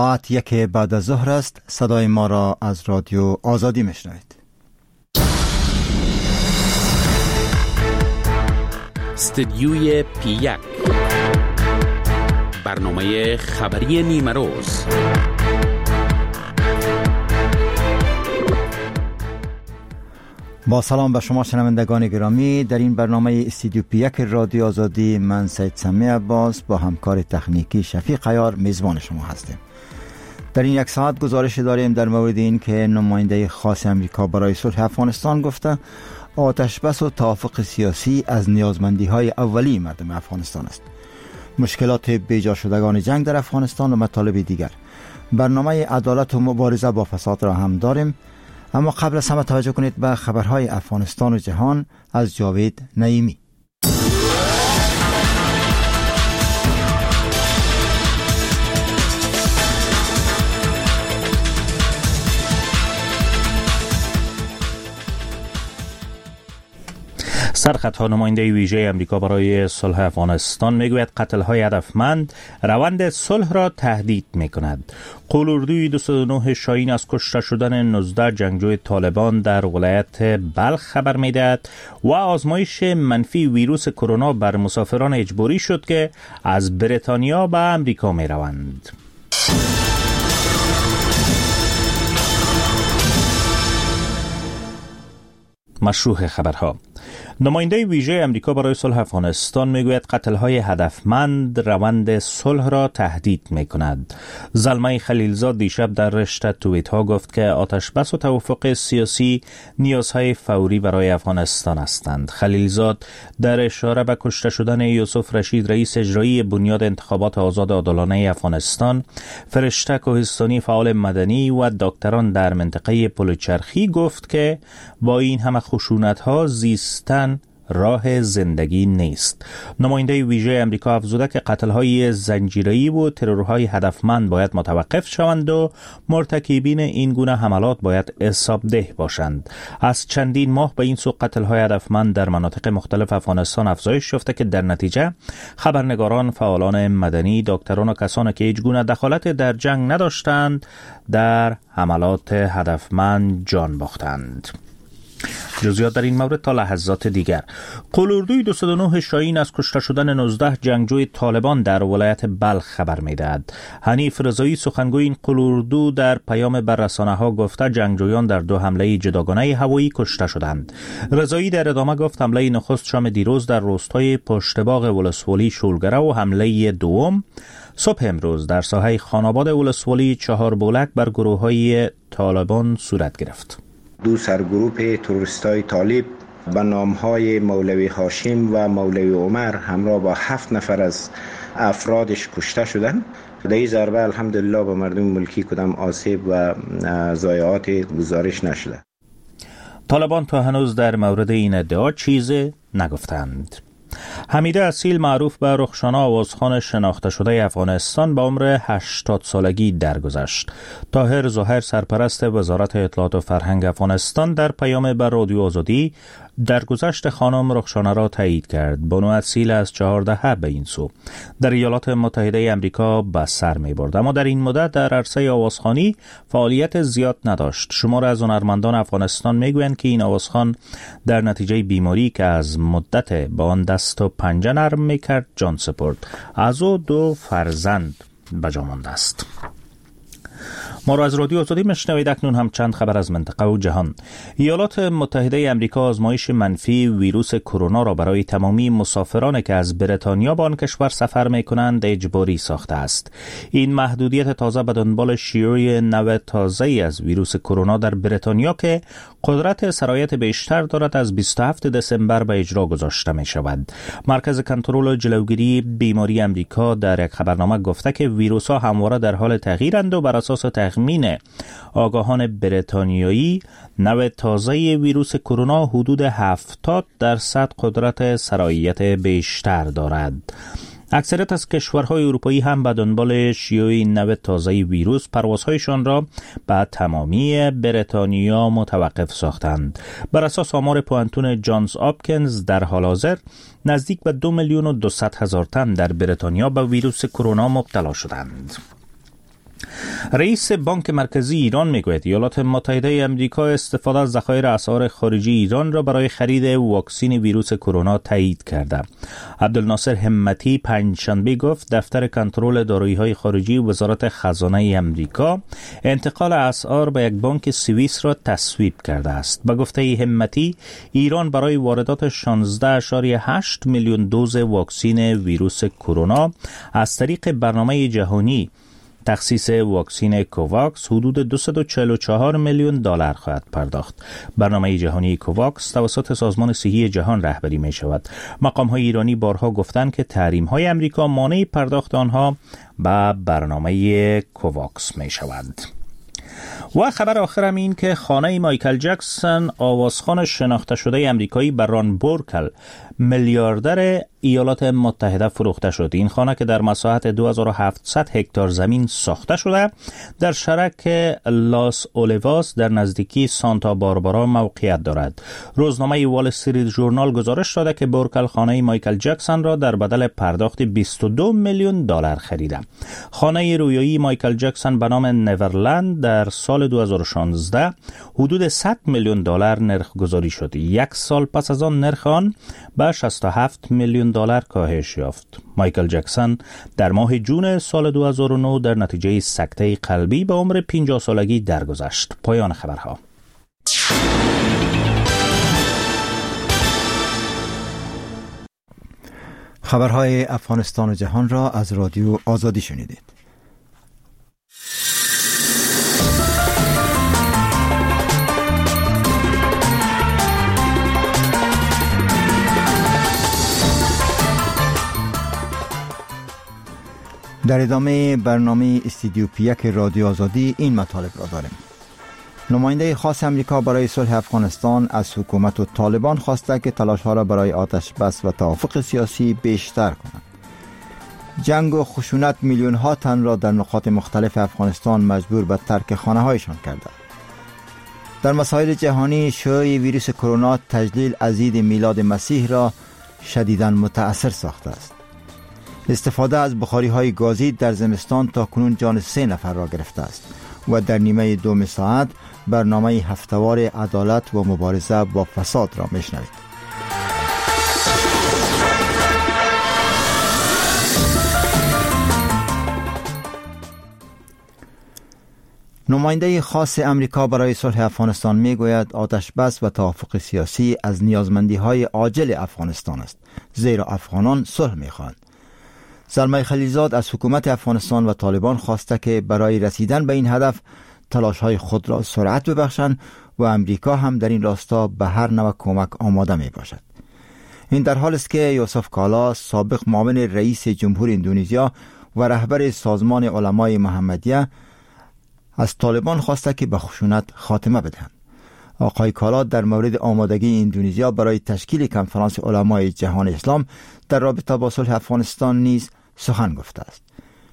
ساعت 1 بعد از ظهر است. صدای ما را از رادیو آزادی میشنوید. استدیوی پی1 برنامه خبری نیمه روز. با سلام به شما شنوندگان گرامی، در این برنامه استدیو پی1 رادیو آزادی من سید سمی عباس با همکار تکنیکی شفیق عیار میزبان شما هستیم. در این یک ساعت گزارش داریم در مورد این که نماینده خاص امریکا برای صلح افغانستان گفته آتش بس و توافق سیاسی از نیازمندی‌های اولیه مردم افغانستان است. مشکلات بیجا شدگان جنگ در افغانستان و مطالب دیگر. برنامه عدالت و مبارزه با فساد را هم داریم، اما قبل از همه توجه کنید به خبرهای افغانستان و جهان از جاوید نعیمی. سرخط نماینده ویژه امریکا برای صلح افغانستان میگوید قتل‌های هدفمند روند صلح را تهدید می‌کند. قلوردوی 209 شاهین از کشته شدن 19 جنگجوی طالبان در ولایت بلخ خبر می‌دهد و آزمایش منفی ویروس کرونا بر مسافران اجباری شد که از بریتانیا به امریکا می‌روند. مشروع خبرها. نماینده ویژه امریکا برای صلح افغانستان میگوید قتل‌های هدفمند روند صلح را تهدید می‌کند. زلمه خلیلزاد دیشب در رشته توییت‌ها گفت که آتش بس و توافق سیاسی نیازهای فوری برای افغانستان هستند. خلیلزاد در اشاره به کشته شدن یوسف رشید رئیس اجرایی بنیاد انتخابات آزاد عادلانه افغانستان، فرشته کوهستانی فعال مدنی و دکتران در منطقه پلوچرخی گفت که با این همه خشونت‌ها زیستن راه زندگی نیست. نماینده ویژه امریکا افزوده که قتل‌های زنجیره‌ای و ترورهای هدفمند باید متوقف شوند و مرتکبین این گونه حملات باید حسابده باشند. از چندین ماه به این سو قتل‌های هدفمند در مناطق مختلف افغانستان افزایش یافته که در نتیجه خبرنگاران، فعالان مدنی، دکتران و کسانی که هیچ گونه دخالت در جنگ نداشتند در حملات هدفمند جان باختند. جزئیات در این مورد تا لحظات دیگر. قلوردوی 209 شاهین از کشته شدن 19 جنگجوی طالبان در ولایت بلخ خبر می‌دهد. حنیف رضایی سخنگوی این قلوردو در پیام بر رسانه‌ها گفته جنگجویان در دو حمله جداگانه هوایی کشته شدند. رضایی در ادامه گفت حمله نخست شام دیروز در روستای پشتباغ ولسوالی شولگره و حمله دوم صبح امروز در ساحه خاناباد ولسوالی چهار بولک بر گروه‌های طالبان صورت گرفت. دو سرگروه تروریستای طالب به نامهای مولوی هاشم و مولوی عمر همراه با 7 نفر از افرادش کشته شدند. در این ضربه الحمدلله به مردم ملکی کدام آسیب و ضایعات گزارش نشده. طالبان تا هنوز در مورد این ادعا چیزی نگفتند. حمیده اصیل معروف به رخشانه آوازخوان شناخته شده افغانستان به عمر 80 سالگی درگذشت. طاهر ظاهر سرپرست وزارت اطلاعات و فرهنگ افغانستان در پیام بر رادیو آزادی درگذشت خانم رخشانه را تایید کرد. بانو اصیل از 4 دهه به این سو در ایالات متحده آمریکا به سر می برد، اما در این مدت در عرصه آوازخوانی فعالیت زیاد نداشت. شمار از هنرمندان افغانستان میگویند که این آوازخوان در نتیجه بیماری که از مدت با آن دست و پنجه نرم میکرد جان سپرد. از او 2 فرزند به جا مانده است. ما را از رادیو آزادی میشنوید. اکنون هم چند خبر از منطقه و جهان. ایالات متحده آمریکا آزمایش منفی ویروس کرونا را برای تمامی مسافرانی که از بریتانیا به آن کشور سفر میکنند اجباری ساخته است. این محدودیت تازه به دنبال شیوع نوع تازه‌ای از ویروس کرونا در بریتانیا که قدرت سرایت بیشتر دارد از 27 دسامبر به اجرا گذاشته می شود. مرکز کنترل و جلوگیری بیماری آمریکا در یک خبرنامه گفته که ویروس‌ها همواره در حال تغییرند و بر اساس تخمین آگاهان بریتانیایی نوع تازه ویروس کرونا حدود 70% قدرت سرایت بیشتر دارد. اکثریت از کشورهای اروپایی هم به دنبال شیوع این نوع تازه ویروس پروازهایشان را به تمامی بریتانیا متوقف ساختند. بر اساس آمار پوانتون جانز آپکنز در حال حاضر نزدیک به 2,200,000 تن در بریتانیا به ویروس کرونا مبتلا شدند. رئیس بانک مرکزی ایران میگوید ایالات متحده آمریکا استفاده از ذخایر اسعار خارجی ایران را برای خرید واکسن ویروس کرونا تایید کرده. عبدالناصر همتی پنجشنبه گفت دفتر کنترل دارایی‌های خارجی وزارت خزانه آمریکا انتقال اسعار به یک بانک سوئیس را تصویب کرده است. به گفته همتی ایران برای واردات 16.8 میلیون دوز واکسن ویروس کرونا از طریق برنامه جهانی تخصیص واکسن کوواکس حدود 244 میلیون دلار خواهد پرداخت. برنامه جهانی کوواکس توسط سازمان صحی جهان رهبری می شود. مقام‌های ایرانی بارها گفتند که تحریم‌های آمریکا مانع پرداخت آنها به برنامه کوواکس می شود. و خبر آخرم این که خانه مایکل جکسون آوازخوان شناخته شده امریکایی بران بورکل میلیاردر ایالات متحده فروخته شد. این خانه که در مساحت 2700 هکتار زمین ساخته شده در شرق لاس اولیواس در نزدیکی سانتا باربارا موقعیت دارد. روزنامه وال استریت ژورنال گزارش داده که بورکل خانه مایکل جکسون را در بدل پرداخت 22 میلیون دلار خریده. خانه رویایی مایکل جکسون به نام نیورلند در سال 2016 حدود 100 میلیون دلار نرخ گذاری شد. یک سال پس از آن نرخ آن به 67 میلیون دلار کاهش یافت. مایکل جکسون در ماه جون سال 2009 در نتیجه سکته قلبی به عمر 50 سالگی درگذشت. پایان خبرها. خبرهای افغانستان و جهان را از رادیو آزادی شنیدید. در ادامه برنامه استودیو پیک رادیو آزادی این مطالب را داریم. نماینده خاص امریکا برای صلح افغانستان از حکومت و طالبان خواسته که تلاش‌ها را برای آتش بس و توافق سیاسی بیشتر کنند. جنگ و خشونت میلیون‌ها تن را در نقاط مختلف افغانستان مجبور به ترک خانه‌هایشان کرده. در مسائل جهانی شیوع ویروس کرونا تجلیل از عید میلاد مسیح را شدیداً متأثر ساخته است. استفاده از بخاری‌های گازی در زمستان تا کنون جان 3 نفر را گرفته است و در نیمه دوم ساعت برنامه هفته‌وار عدالت و مبارزه با فساد را میشنوید. نماینده خاص امریکا برای صلح افغانستان میگوید آتش بس و توافق سیاسی از نیازمندی‌های عاجل افغانستان است، زیرا افغانان صلح می‌خواهند. زلمه خلیلزاد از حکومت افغانستان و طالبان خواسته که برای رسیدن به این هدف تلاش‌های خود را سرعت ببخشند و امریکا هم در این راستا به هر نوع کمک آماده می باشد. این در حالی است که یوسف کالا سابق معاون رئیس جمهور اندونزیا و رهبر سازمان علمای محمدیه از طالبان خواسته که به خشونت خاتمه بدهند. آقای کالا در مورد آمادگی اندونزیا برای تشکیل کنفرانس علمای جهان اسلام در رابطه با صلح افغانستان نیز سخن گفته است.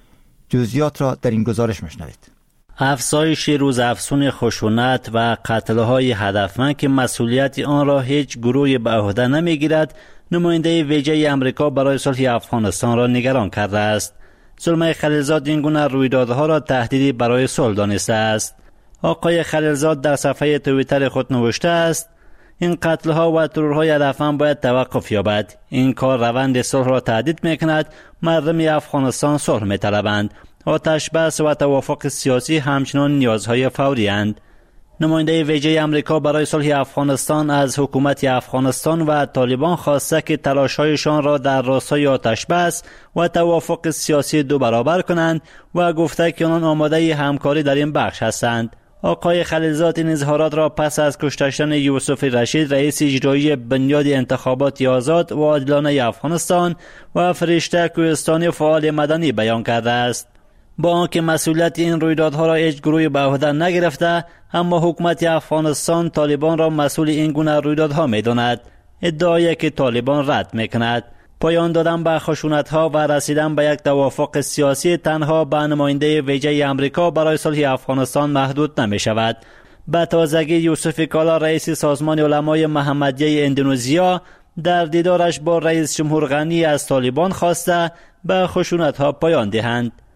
جزئیات را در این گزارش میشنوید. افزایش روزافزون خشونت و قتل‌های هدفمند که مسئولیت آن را هیچ گروهی به عهده نمیگیرد، نماینده ویژه آمریکا برای صلح افغانستان را نگران کرده است. زلمه خلیلزاد این گونه رویدادها را تهدیدی برای صلح دانسته است. آقای خلیلزاد در صفحه توییتر خود نوشته است: این قتل‌ها و ترورهای هدفمند باید توقف یابد. این کار روند صلح را تهدید می‌کند. مردم افغانستان صلح می‌طلبند. آتش بس و توافق سیاسی همچنان نیازهای فوری اند. نماینده ویژه امریکا برای صلح افغانستان از حکومت افغانستان و طالبان خواسته که تلاش‌هایشان را در راستای آتش بس و توافق سیاسی 2 برابر کنند و گفته که آنان آماده همکاری در این بخش هستند. آقای خلیلزاد این اظهارات را پس از کشته شدن یوسف رشید رئیس اجرایی بنیاد انتخابات آزاد و عادلانه افغانستان و فرشته کوهستانی فعال مدنی بیان کرده است. با آنکه مسئولیت این رویدادها را هیچ گروهی به عهده نگرفته، اما حکومت افغانستان طالبان را مسئول این گونه رویدادها می‌داند. ادعایی که طالبان رد می‌کند. پایان دادن به خشونت‌ها و رسیدن به یک توافق سیاسی تنها به نماینده ویژه آمریکا برای صلح افغانستان محدود نمی‌شود. به تازگی یوسف کالا رئیس سازمان علمای محمدیه اندونزیا در دیدارش با رئیس جمهور غنی از طالبان خواسته به خشونت‌ها پایان دهند.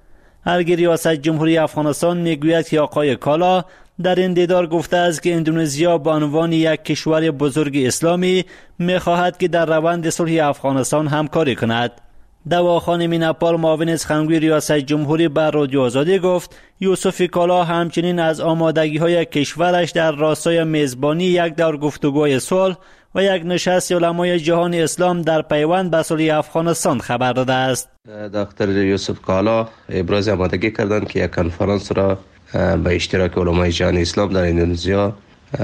الگه ریاست جمهوری افغانستان میگوید که آقای کالا در این دیدار گفته است که اندونزیا به عنوان یک کشور بزرگ اسلامی می‌خواهد که در روند صلح افغانستان همکاری کند. دوا خانم نپال معاون سخنگوی ریاست جمهوری بر رادیو آزادی گفت یوسف کالا همچنین از آمادگی‌های کشورش در راستای میزبانی یک دور گفتگوی صلح و یک نشست علمای جهان اسلام در پیوند به صلح افغانستان خبر داده است. دکتر یوسف کالا ابراز آمادگی کردند که یک کنفرانس را به اشتراک علمای جهان اسلام در اندونزیا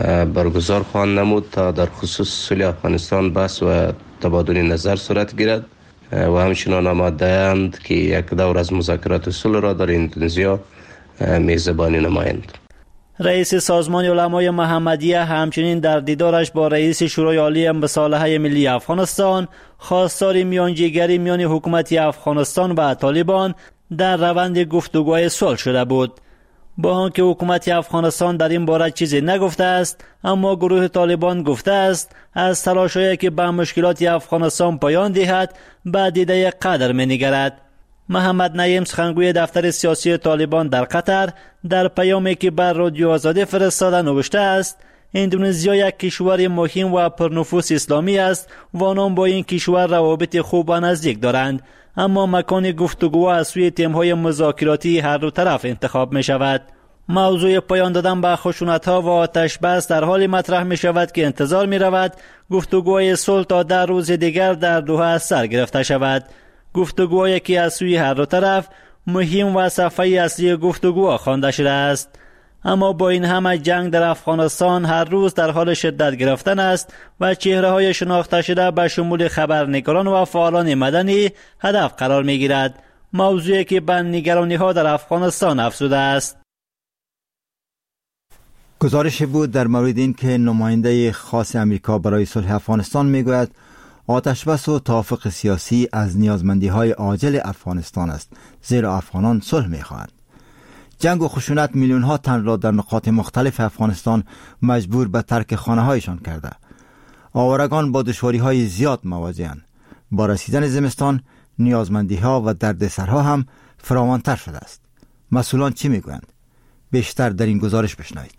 برگزار خواهند نمود تا در خصوص صلح افغانستان بحث و تبادل نظر صورت گیرد و همچنین آماده‌اند که یک دور از مذاکرات صلح را در اندونزیا میزبانی نمایند. رئیس سازمان علمای محمدیه همچنین در دیدارش با رئیس شورای عالی مصالحه ملی افغانستان خواستار میانجیگری میان حکومت افغانستان و طالبان در روند گفتگوهای صلح شده بود. با آنکه حکومت افغانستان در این باره چیزی نگفته است، اما گروه طالبان گفته است از تلاش‌هایی که به مشکلات افغانستان پایان دهد به دیده قدر می‌نگرد. محمد نعیم سخنگوی دفتر سیاسی طالبان در قطر در پیامی که بر رادیو آزادی فرستاده نوشته است اندونزیا یک کشور مهم و پرنفوذ اسلامی است و آنان با این کشور روابط خوب و نزدیک دارند، اما مکان گفتگو از سوی تیم‌های مذاکراتی هر دو طرف انتخاب می شود. موضوع پایان دادن به خشونت‌ها و آتش بس در حال مطرح می شود که انتظار می رود گفتگوهای صلح تا 10 روز دیگر در دوحه از سر گرفته شود. گفتگوهایی که از سوی هر دو طرف مهم و صفحه اصلی گفتگوها خوانده شده است. اما با این همه جنگ در افغانستان هر روز در حال شدت گرفتن است و چهره‌های شناخته شده به شمول خبرنگاران و فعالان مدنی هدف قرار می‌گیرد، موضوعی که به نگرانی‌ها در افغانستان افزوده است. گزارش بود در مورد این که نماینده خاص امریکا برای صلح افغانستان میگوید آتشبس و توافق سیاسی از نیازمندی‌های عاجل افغانستان است، زیرا افغانان صلح می‌خواهند. جنگ و خشونت میلیون‌ها تن را در نقاط مختلف افغانستان مجبور به ترک خانه‌هایشان کرده. آوارگان با دشواری‌های زیاد مواجه‌اند. با رسیدن زمستان نیازمندی‌ها و دردسرها هم فراوان‌تر شده است. مسئولان چی میگویند؟ بیشتر در این گزارش بشنوید.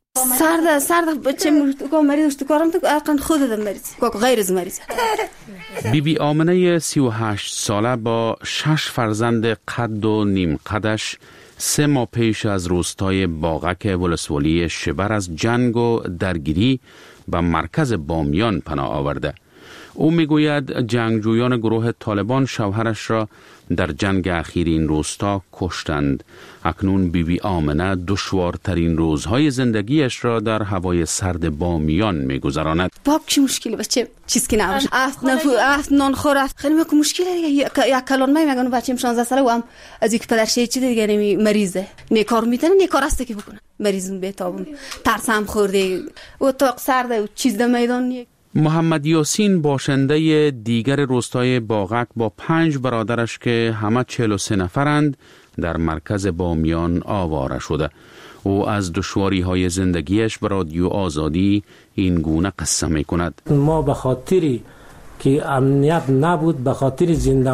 سرد بچه مریض کارم تو اقن خودم مریض غیر از مریض. بیبی آمنه 38 ساله با 6 فرزند قد و نیم قدش 3 ماه پیش از روستای باغک ولسوالی شبر از جنگ و درگیری به مرکز بامیان پناه آورده. او میگوید جنگجویان گروه طالبان شوهرش را در جنگ اخیر این روستا کشتند. اکنون بیبی آمنه دشوارترین روزهای زندگیش را در هوای سرد بامیان میگذراند. باب چی مشکلی بچه چیز که نباشه افت نان خور خیلی مشکلی دیگه یک کلان میگن بچه‌م 16 ساله و هم از یک پدرشه چی دیگه نمی مریضه نیکار میتونه نیکار است که بکنه مریضم بهتابم ترسم خورده و تو سرد و چیز در میدان. محمد یاسین باشنده دیگر روستای باغک با 5 برادرش که همه 43 نفرند در مرکز بامیان آواره شده. او از دشواری‌های زندگیش به رادیو آزادی این گونه قصه می‌کند. ما به خاطری که امنیت نبود، به خاطر زنده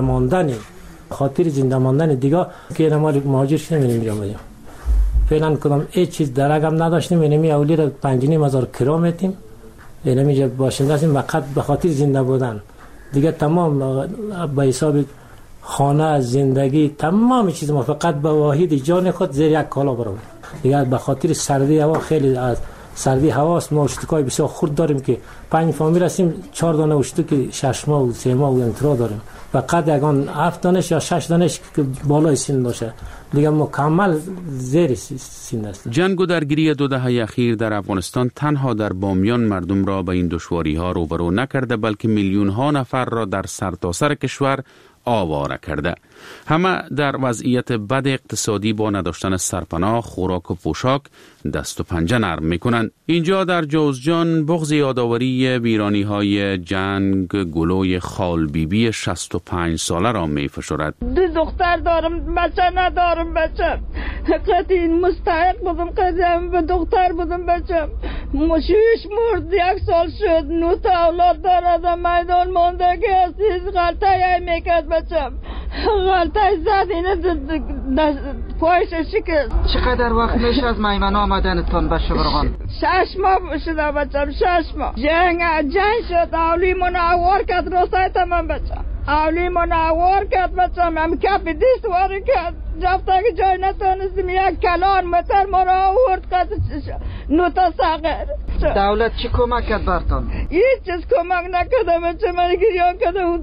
ماندن دیگه که ما مهاجر شدیم می‌ریم. فعلا کدام هیچ چیز درگم نداشتیم، اینمی اولی را 5,500 کرا میتیم. اینمی باشنده هستیم فقط به خاطر زنده بودن. دیگه تمام به حساب خانه، زندگی، تمام چیز ما فقط به واحد جان خود زیر یک کالا برام. دیگه به خاطر سردی هوا خیلی از سردی هواست ما اشتکای بسیار خرد داریم که 5 فامیل هستیم 4 دانه اشتک 6 ماه و 3 ماه و انترا داریم. فقط یگان 7 دانش یا 6 دانش که بالای سن باشه. دیگه مکمل زیر سن است. جنگ و درگیری 2 دهه اخیر در افغانستان تنها در بامیان مردم را به این دشواری‌ها روبرو نکرده، بلکه میلیون‌ها نفر را در سرتاسر کشور آواره کرده. همه در وضعیت بد اقتصادی با نداشتن سرپناه، خوراک و پوشاک دست و پنجه نرم میکنند. اینجا در جوزجان بغض یادآوری ویرانی‌های جنگ گلوی خال بیبی 65 ساله را میفشرد. 2 دختر دارم، بچه ندارم. بچه قطعی مستحق بودم، قطعی به دختر بودم. بچه مشوش مرد، 1 سال شد. 9 تا اولاد دارد، میدان ماندگی هستیز غلطه میکرد. بچه غلطه زد اینه پایش شکست. چقدر وقت میشه از میمن آمدنتون به شبرغان؟ 6 ماه شده بچم، 6 ماه. جنگ شد، اولی منوار کرد روستای تمام بچم. اولی منوار کرد بچم، هم کپ دیست واری کرد. رفته که جای نتونستیم، یک کلان متر ما را آورد کرد نوتا ساغر. دولت چی کمک کرد برتون؟ هیچ چیز کمک نکرده بچه، من گریان کرده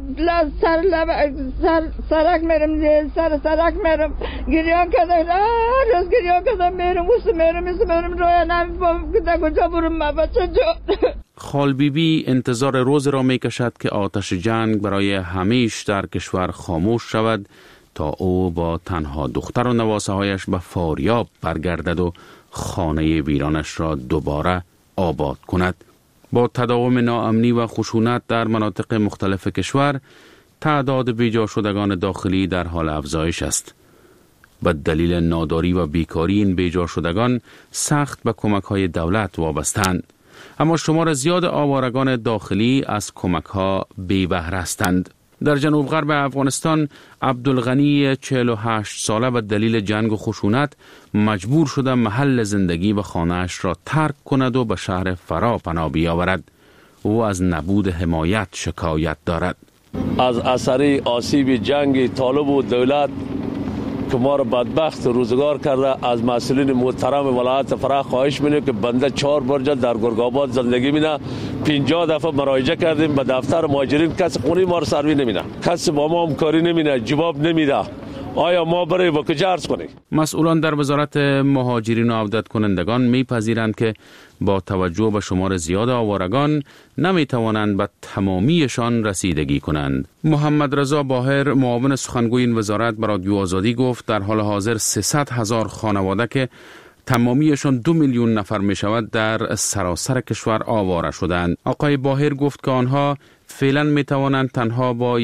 سرک میرم، سرک میرم گریان کرده، روز گریان کرده میرم رویا نمیفهم که کجا برم ما بچه جا. خال بیبی انتظار روز را می کشد که آتش جنگ برای همیش در کشور خاموش شود تا او با تنها دختر و نواسه هایش به فاریاب برگردد و خانه ویرانش را دوباره آباد کند. با تداوم ناامنی و خشونت در مناطق مختلف کشور، تعداد بیجا شدگان داخلی در حال افزایش است. به دلیل ناداری و بیکاری این بیجا شدگان سخت به کمک‌های دولت وابستند. اما شمار زیاد آوارگان داخلی از کمک‌ها بی بهره هستند. در جنوب غرب افغانستان عبدالغنی 48 ساله به دلیل جنگ و خشونت مجبور شده محل زندگی و خانه‌اش را ترک کند و به شهر فرا پناه بیاورد. او از نبود حمایت شکایت دارد. از اثر آسیب جنگ طالب و دولت که ما را بدبخت روزگار کرده، از مسئولین محترم ولایت فرا خواهش می‌کنیم که بنده 4 برجه در گرگ‌آباد زندگی می‌کنه. 50 دفعه مراجعه کردیم به دفتر مهاجرین، کسی خونه ما را سروی نمی‌کنه، کسی با ما همکاری نمی‌کنه، جواب نمیده. آیا ما برای با کجا عرض کنیم؟ مسئولان در وزارت مهاجرین و عودت کنندگان می‌پذیرند که با توجه به شمار زیاد آوارگان نمی‌توانند به تمامیشان رسیدگی کنند. محمد رضا باهر معاون سخنگوی این وزارت به رادیو آزادی گفت در حال حاضر 300,000 خانواده که تمامیشان 2 میلیون نفر می شود در سراسر کشور آواره شدند. آقای باهر گفت که آنها فعلا می توانند تنها با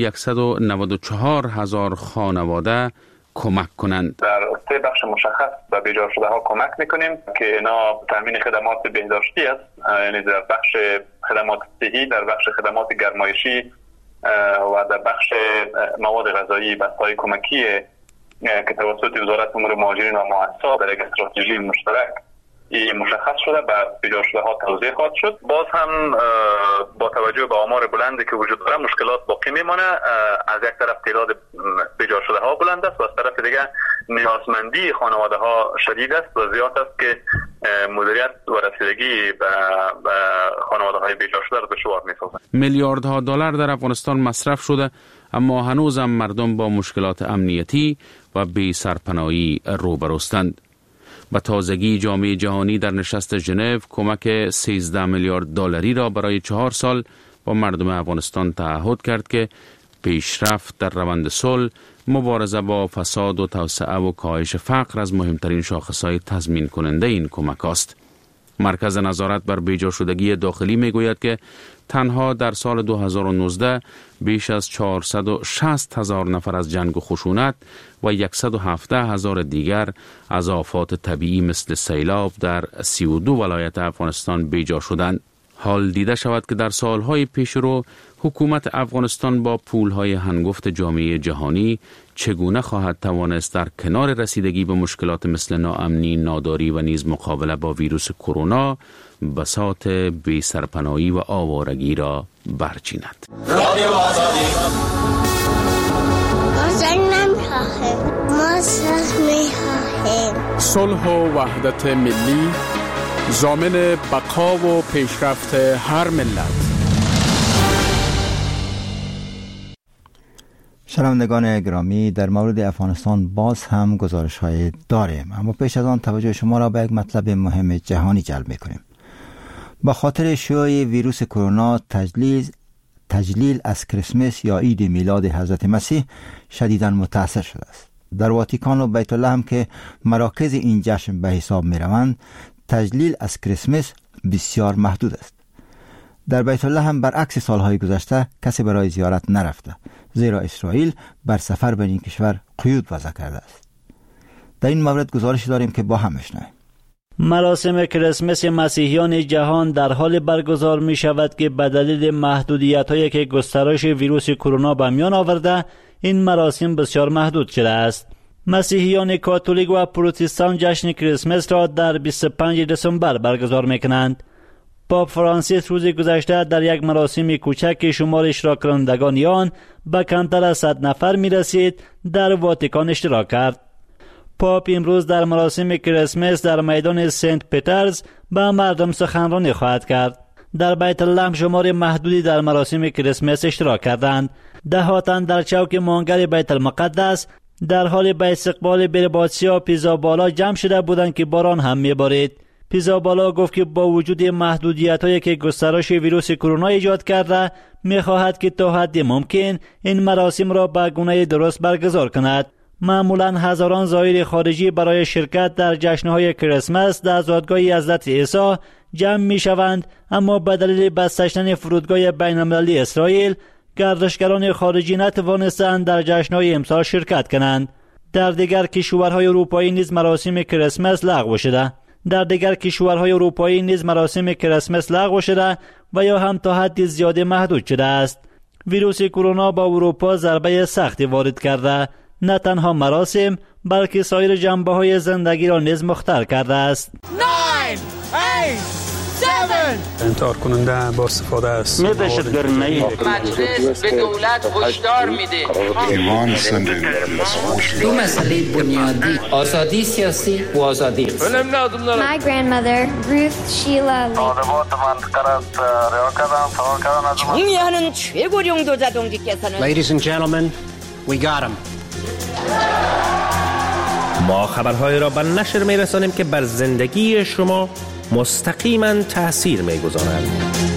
194,000 خانواده کمک کنند. در 3 بخش مشخص به بیجا شده ها کمک میکنیم که اینا تامین خدمات بهداشتی است، یعنی در بخش خدمات صحی، در بخش خدمات گرمایشی و در بخش مواد غذایی بسته‌های کمکی که توسط وزارت امور مهاجرین و مؤسسات در یک استراتژی مشترک مشخص شده به بیجا شده ها توزیع خواهد شد. باز هم با توجه به آمار بلندی که وجود داره مشکلات باقی میمانه. از یک طرف تعداد بیجا شده ها بلند است و از طرف دیگه نیازمندی خانواده ها شدید است و زیاد است که مدیریت و رسیدگی به خانواده های بیجا شده را دشوار می‌سازد. میلیاردها دلار در افغانستان مصرف شده، اما هنوزم مردم با مشکلات امنیتی و بی سرپناهی روبروستند. به تازگی جامعه جهانی در نشست ژنو کمک 13 میلیارد دلاری را برای 4 سال با مردم افغانستان تعهد کرد که پیشرفت در روند صلح، مبارزه با فساد و توسعه و کاهش فقر از مهمترین شاخصهای تضمین کننده این کمک است. مرکز نظارت بر بیجا شدگی داخلی می گوید که تنها در سال 2019 بیش از 460,000 نفر از جنگ و خشونت و 117,000 دیگر از آفات طبیعی مثل سیلاب در 32 ولایت افغانستان بیجا شدند. حال دیده شود که در سالهای پیش رو حکومت افغانستان با پولهای هنگفت جامعه جهانی چگونه خواهد توانست در کنار رسیدگی به مشکلات مثل ناامنی، ناداری و نیز مقابله با ویروس کرونا بساط بی سرپناهی و آوارگی را برچیند. رادیو آزادی. ما صلح و وحدت ملی ضامن بقا و پیشرفت هر ملت. شنوندگان گرامی، در مورد افغانستان باز هم گزارش های داریم، اما پیش از آن توجه شما را به یک مطلب مهم جهانی جلب می‌کنیم. با خاطر شیوع ویروس کرونا تجلیل از کریسمس یا عید میلاد حضرت مسیح شدیداً متاثر شده است. در واتیکان و بیت الله هم که مراکز این جشن به حساب می‌روند، تجلیل از کریسمس بسیار محدود است. در بیت الله هم برعکس سالهای گذشته کسی برای زیارت نرفته، زیرا اسرائیل بر سفر به این کشور قیود وضع کرده است. در این مورد گزارشی داریم که با هم بشنویم. مراسم کریسمس مسیحیان جهان در حال برگزار می شود که به دلیل محدودیت‌هایی که گسترش ویروس کرونا به میان آورده این مراسم بسیار محدود شده است. مسیحیان کاتولیک و پروتستان جشن کریسمس را در 25 دسامبر برگزار می‌کنند. پاپ فرانسیس روز گذشته در یک مراسم کوچک شمار اشتراک کنندگان آن به کمتر از 100 نفر می‌رسید در واتیکان اشتراک کرد. پاپ امروز در مراسم کریسمس در میدان سنت پیترز به مردم سخنرانی خواهد کرد. در بیت لحم شمار محدودی در مراسم کریسمس اشتراک کردند. دهها تن در چوک مانگر بیت المقدس در حال به استقبال بیرباتسیا پیزابالا جمع شده بودند که باران هم میبارید. پیزابالا گفت که با وجود محدودیت‌هایی که گسترش ویروس کرونا ایجاد کرده می‌خواهد که تا حد ممکن این مراسم را به گونه درست برگزار کند. معمولاً هزاران زائر خارجی برای شرکت در جشن‌های کریسمس در زادگاه حضرت عیسی جمع می‌شوند، اما به دلیل بسته شدن فرودگاه بین‌المللی اسرائیل گردشگران خارجی نتوانستند در جشن‌های امسال شرکت کنند. در دیگر کشورهای اروپایی نیز مراسم کریسمس لغو شده و یا هم تا حد زیاد محدود شده است. ویروس کرونا با اروپا ضربه سختی وارد کرده، نه تنها مراسم بلکه سایر جنبه‌های زندگی را نیز مختل کرده است. 9 8 7 انتحار کننده با استفاده است. مجلس به دولت هشدار میده. دو مسئله بنیادی، آزادی سیاسی و آزادی. My grandmother, Ruth Sheila Lee. 정의하는 최고령 도자동지께서는 Ladies and gentlemen, we got him. ما خبرهای را به نشر می‌رسانیم که بر زندگی شما مستقیما تأثیر می‌گذارند.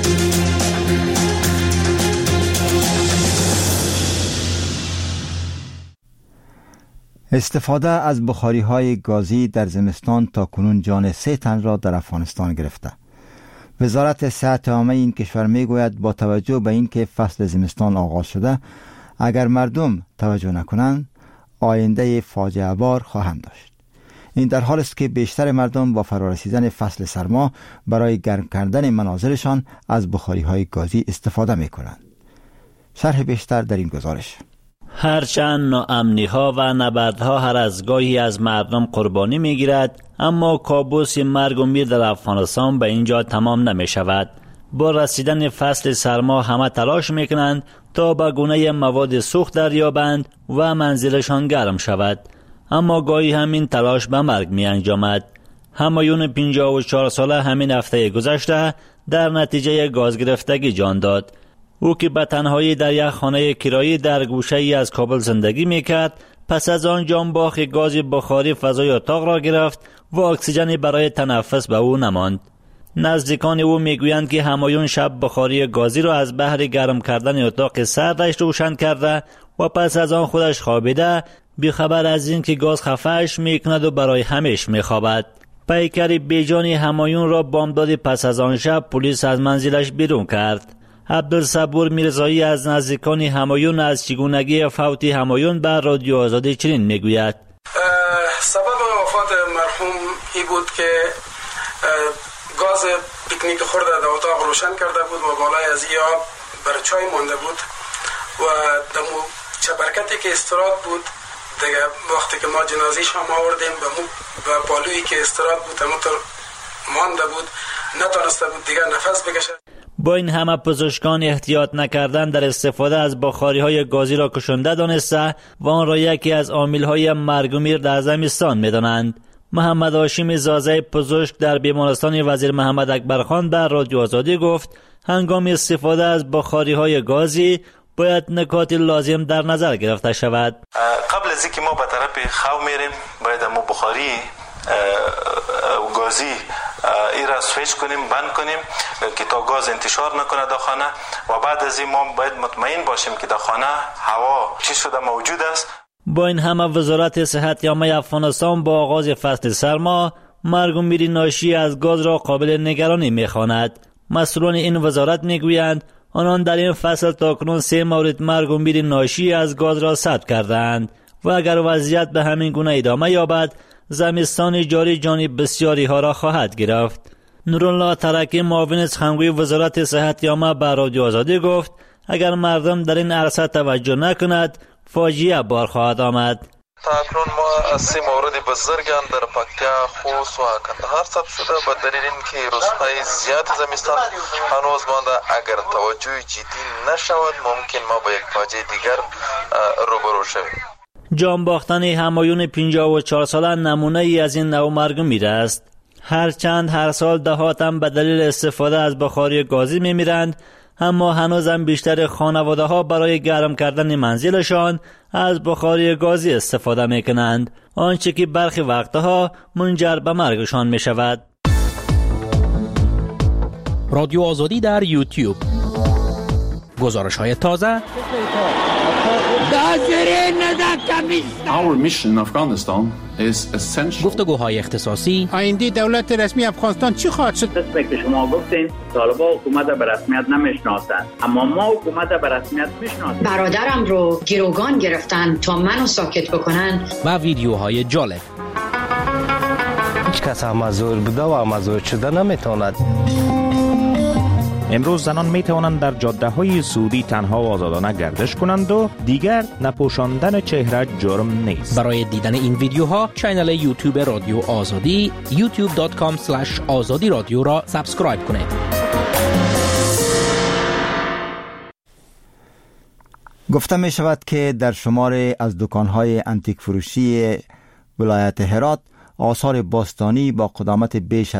استفاده از بخاری‌های گازی در زمستان تا کنون جان 3 تن را در افغانستان گرفته. وزارت صحت عامه این کشور میگوید با توجه به اینکه فصل زمستان آغاز شده، اگر مردم توجه نکنند آینده فاجعه بار خواهند داشت. این در حالی است که بیشتر مردم با فرارسیدن فصل سرما برای گرم کردن منازلشان از بخاری‌های گازی استفاده می‌کنند. شرح بیشتر در این گزارش. هرچند ناامنی‌ها و نبردها هر از گاهی از مردم قربانی می‌گیرد، اما کابوس مرگ و میر در افغانستان به اینجا تمام نمی‌شود. با رسیدن فصل سرما همه تلاش می‌کنند تا به گونه مواد سوخت دریابند و منزلشان گرم شود، اما گاهی همین تلاش به مرگ می انجامد. همایون 54 ساله همین هفته گذشته در نتیجه گاز گرفتگی جان داد. او که به تنهایی در یک خانه کرایی در گوشه ای از کابل زندگی میکرد، پس از آن جانباخ گاز بخاری فضای اتاق را گرفت و اکسیژنی برای تنفس به او نماند. نزدیکان او میگویند که همایون شب بخاری گازی را از بهر گرم کردن اتاق سردش روشن کرده و پس از آن خودش خوابیده، بیخبر از این که گاز خفه‌اش میکند و برای همیشه میخوابد. پیکر بیجانی همایون را بامداد پس از آن شب پلیس از منزلش بیرون کرد. عبدالصبور میرزایی از نزدیکان همایون از چگونگی فوت همایون بر رادیو آزادی چنین میگوید. سبب وفات مرحوم این بود که گاز پیکنیک خورده در اتاق روشن کرده بود و بالای از این آب برای چای مانده بود و دمو چبرکتی که استراد بود دیگه وقتی که ما جنازیش هم آوردیم به پالویی که استراد بود همونطور مانده بود، نتونسته بود دیگه نفس بکشه. با این همه پزشکان احتیاط نکردن در استفاده از بخاری‌های گازی را کشنده دانسته و آن را یکی از عامل‌های مرگ و میر در زمستان می‌دانند. محمد هاشم زازه پزشک در بیمارستان وزیر محمد اکبرخان بر رادیو آزادی گفت هنگام استفاده از بخاری‌های گازی باید نکات لازم در نظر گرفته شود. قبل از اینکه ما به طرف خو میریم باید مو بخاری گازی ای را سویچ کنیم، بند کنیم که تا گاز انتشار نکنه در خانه و بعد از این ما باید مطمئن باشیم که در خانه هوا چی شده موجود است. با این همه وزارت صحت عامه افغانستان با آغاز فصل سرما مرگ و میر ناشی از گاز را قابل نگرانی می‌خواند. مسئولان این وزارت میگویند آنان در این فصل تاکنون 3 مورد مرگ و میر ناشی از گاز را ثبت کردند و اگر وضعیت به همین گونه ادامه یابد زمستان جاری جان بسیاری ها را خواهد گرفت. نورالله ترکی معاون سخنگوی وزارت صحت عامه به رادیو آزادی گفت اگر مردم در این عرصه توجه نکند فاجعه بار خواهد آمد. تا اکنون ما از 3 مورد بزرگان در پکتیا، خوست و کندهار ثبت شده به دلیل اینکه روزهای زیاد زمستان هنوز مانده. اگر توجه جدی نشود ممکن ما با یک فاجعه دیگر روبرو شویم. جان باختن همایون 54 ساله نمونه ای از این نوع مرگ میره است. هرچند هر سال دهاتم به دلیل استفاده از بخاری گازی میمیرند، اما هنوزم بیشتر خانواده ها برای گرم کردن منزلشان از بخاری گازی استفاده میکنند، آنچه که برخی وقتها منجر به مرگشان میشود. رادیو آزادی در یوتیوب، گزارش های تازه. Our mission in Afghanistan is essential. گفتگوهای اختصاصی. آینده دولت رسمی افغانستان چی خواهد شد؟ قسمی که شما گفتین طالبان حکومت به رسمیت نمیشناسند، اما ما حکومت به رسمیت میشناسیم. برادرم رو گروگان گرفتن تا منو ساکت بکنن. و ویدیوهای جالب. هیچ کس مزور بوده و مزور شده نمیتواند. امروز زنان می توانند در جاده های سعودی تنها و آزادانه گردش کنند و دیگر نپوشاندن چهره جرم نیست. برای دیدن این ویدیوها کانال یوتیوب رادیو آزادی youtube.com/azadi رادیو را سابسکرایب کنید. گفته می شود که در شمار از دکانهای انتیک فروشی ولایت هرات آثار باستانی با قدامت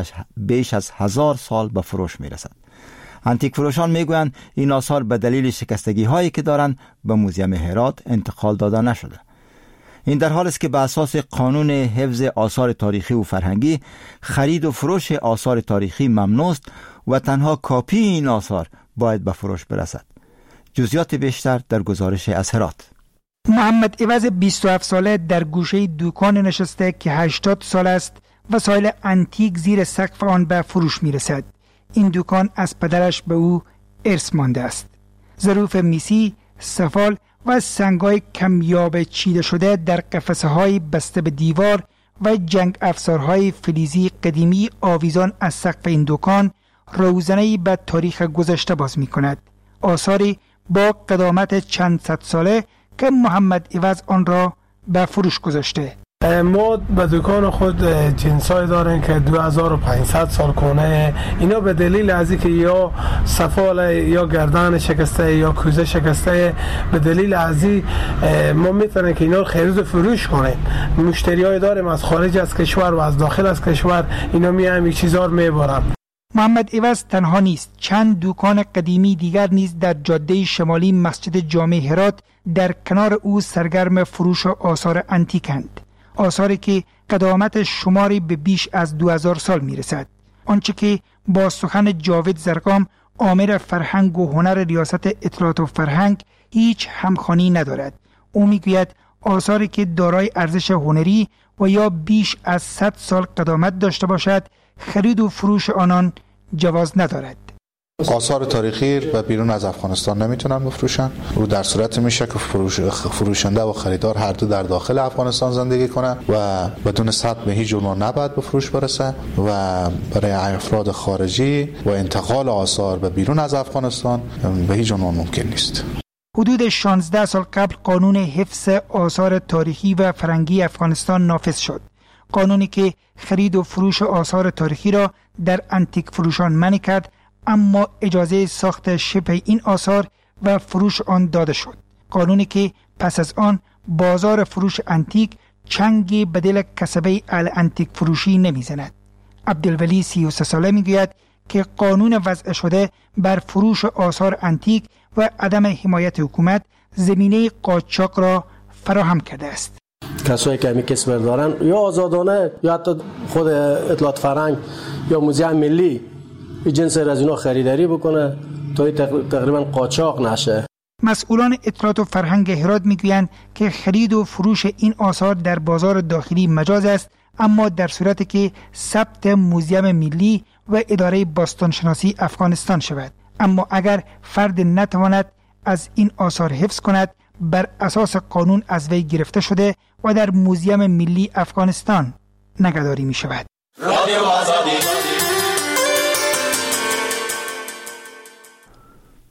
بیش از 1000 سال به فروش می رسد. انتیک فروشان میگویند این آثار به دلیل شکستگی هایی که دارند به موزیم هرات انتقال داده نشده. این در حالی است که به اساس قانون حفظ آثار تاریخی و فرهنگی خرید و فروش آثار تاریخی ممنوع است و تنها کاپی این آثار باید به فروش برسد. جزئیات بیشتر در گزارش از هرات. محمد عوض 27 ساله در گوشه دکان نشسته که 80 سال است. وسایل انتیک زیر سقف آن به فروش میرسد. این دکان از پدرش به او ارث مانده است. ظروف میسی، سفال و سنگای کمیاب چیده شده در قفسه‌های بسته به دیوار و جنگ افزارهای فلزی قدیمی آویزان از سقف این دکان روزنه‌ای به تاریخ گذشته باز می‌کند. آثاری با قدامت چند صد ساله که محمد عوض آن را به فروش گذاشته. ما به دکان خود جنسای داریم که 2500 سال کنه. اینا به دلیل از اینکه یا سفال یا گردن شکسته یا کوزه شکسته، به دلیل از این ما میتونیم که اینا رو خرید و فروش کنیم. مشتریای داریم از خارج از کشور و از داخل از کشور، اینا میایم این چیزا رو میبرن. محمد عوض تنها نیست، چند دکان قدیمی دیگر نیز در جاده شمالی مسجد جامع هرات در کنار او سرگرم فروش آثار انتیکند. آثاری که قدامت شماری به بیش از 2000 سال میرسد. آنچه که با سخن جاوید زرقام آمر فرهنگ و هنر ریاست اطلاعات و فرهنگ هیچ همخوانی ندارد. او میگوید آثاری که دارای ارزش هنری و یا بیش از 100 سال قدامت داشته باشد خرید و فروش آنان جواز ندارد. آثار تاریخی و بیرون از افغانستان نمیتونن بفروشن. او در صورت میشه که فروشنده و خریدار هر دو در داخل افغانستان زندگی کنن و بدون ثبت به هیچ عنوان نباید به فروش برسه و برای افراد خارجی و انتقال آثار به بیرون از افغانستان به هیچ عنوان ممکن نیست. حدود 16 سال قبل قانون حفظ آثار تاریخی و فرهنگی افغانستان نافذ شد. قانونی که خرید و فروش آثار تاریخی را در انتیک فروشان منع کرد، اما اجازه ساخت شبه این آثار و فروش آن داده شد. قانونی که پس از آن بازار فروش انتیک چنگی به دل کسبه انتیک فروشی نمیزند. عبدالولی 33 ساله میگوید که قانون وضع شده بر فروش آثار انتیک و عدم حمایت حکومت زمینه قاچاق را فراهم کرده است. کسایی که همی کسب دارن یا آزادانه یا حتی خود اطلاعات فرهنگ یا موزیم ملی جنس از اینا خریداری بکنه تا تقریبا قاچاق نشه. مسئولان اطلاعات و فرهنگ هرات میگویند که خرید و فروش این آثار در بازار داخلی مجاز است، اما در صورتی که ثبت موزیم ملی و اداره باستانشناسی افغانستان شود. اما اگر فرد نتواند از این آثار حفظ کند، بر اساس قانون از وی گرفته شده و در موزیم ملی افغانستان نگهداری می شود.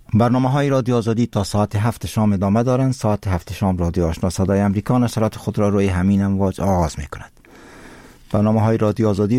برنامه های رادیو آزادی تا ساعت 7 شام ادامه دارند. ساعت 7 شام رادیو آشنا صدای امریکا نشرات خود را روی همین امواج آغاز می کند. برنامه های رادیو آزادی